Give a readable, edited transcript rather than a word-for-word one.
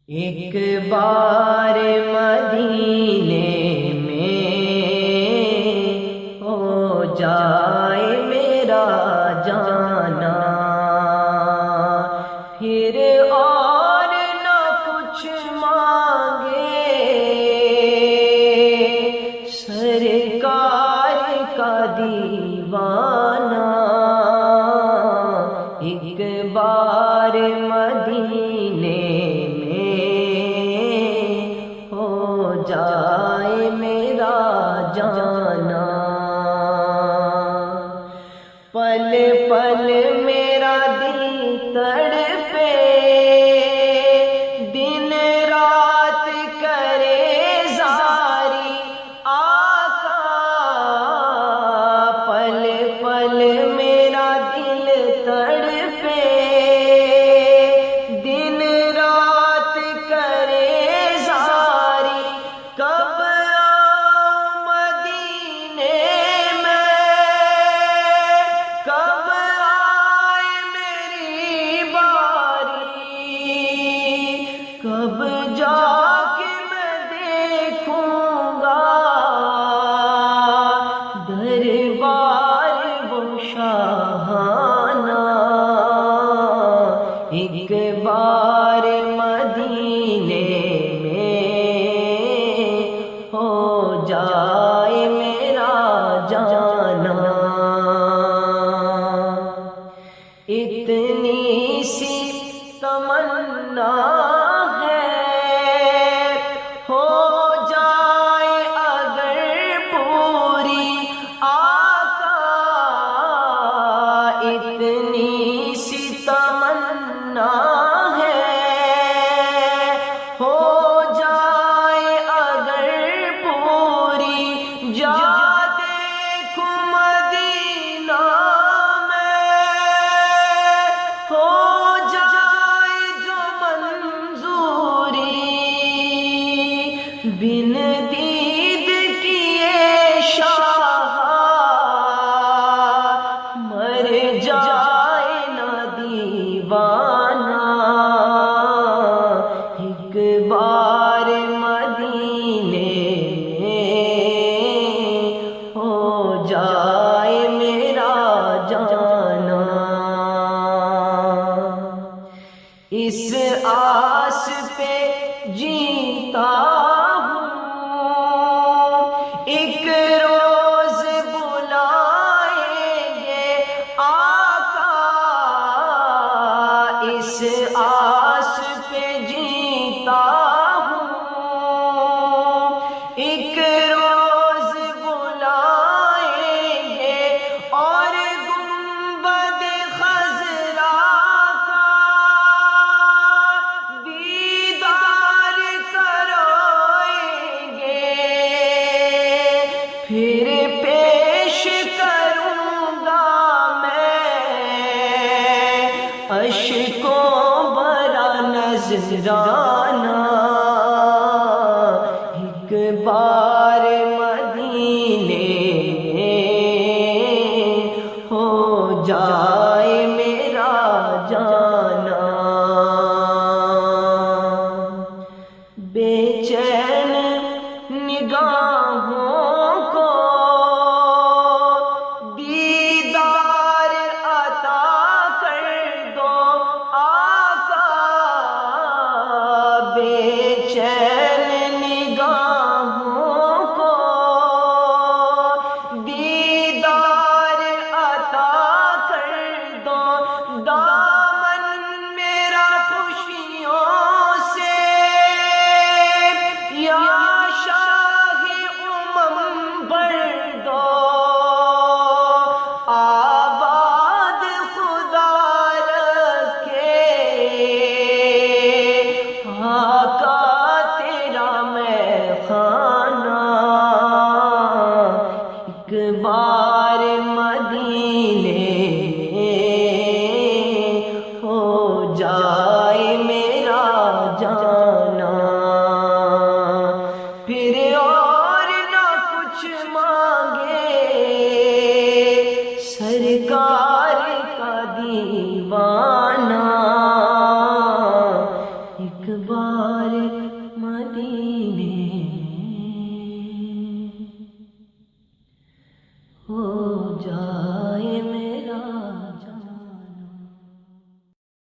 ایک بار مدینے میں ہو جائے میرا جانا، پھر اور نہ کچھ مانگے سرکار کا دیوانہ۔ ایک بار مدینے جائے میرا جانا، پل پل میرا دل تڑپے، دن رات کرے زاری آقا۔ پل پل میرا دل تڑپے، دن رات کرے کب آؤں مدینے میں، کب آئے میری باری، کب جا کے میں دیکھوں گا دربار وہ شاہانہ۔ ایک بار مدینے جائے میرا جانا، اتنی سی تمنا ہے ہو جائے اگر پوری آقا، اتنی سی تمنا ہے ہو جائے اگر پوری، جا دیکھوں مدینہ میں ہو جائے جو منظوری، بن دید کیے شاہ مر جائے نہ دیوانہ۔ ایک بار مدینے ہو جائے میرا جانا، اس آس پہ جیتا ہوں ایک روز بلائیں گے آقا، اس آس پہ جیتا ہوں ایک روز بلائیں گے، اور گنبد خضرا کا دیدار کرائیں گے، پھر پیش کروں گا میں اشکوں بھرا نذرانہ۔ ایک بار مدینے ہو جائے میرا جانا، بے چین نگاہوں کو دیدار عطا کر دو آقا، بے چین نگاہوں کو دیدار عطا کر دو، دامن میرا خوشیوں سے یا شاہ امم بھر دو، آباد خدا رکھے آقا تیرا میں خانہ۔ ایک بار مدینے ہو جائے میرا جانا، پھر اور نہ کچھ مانگے سرکار کا دیوانہ۔ ایک بار ہو جائے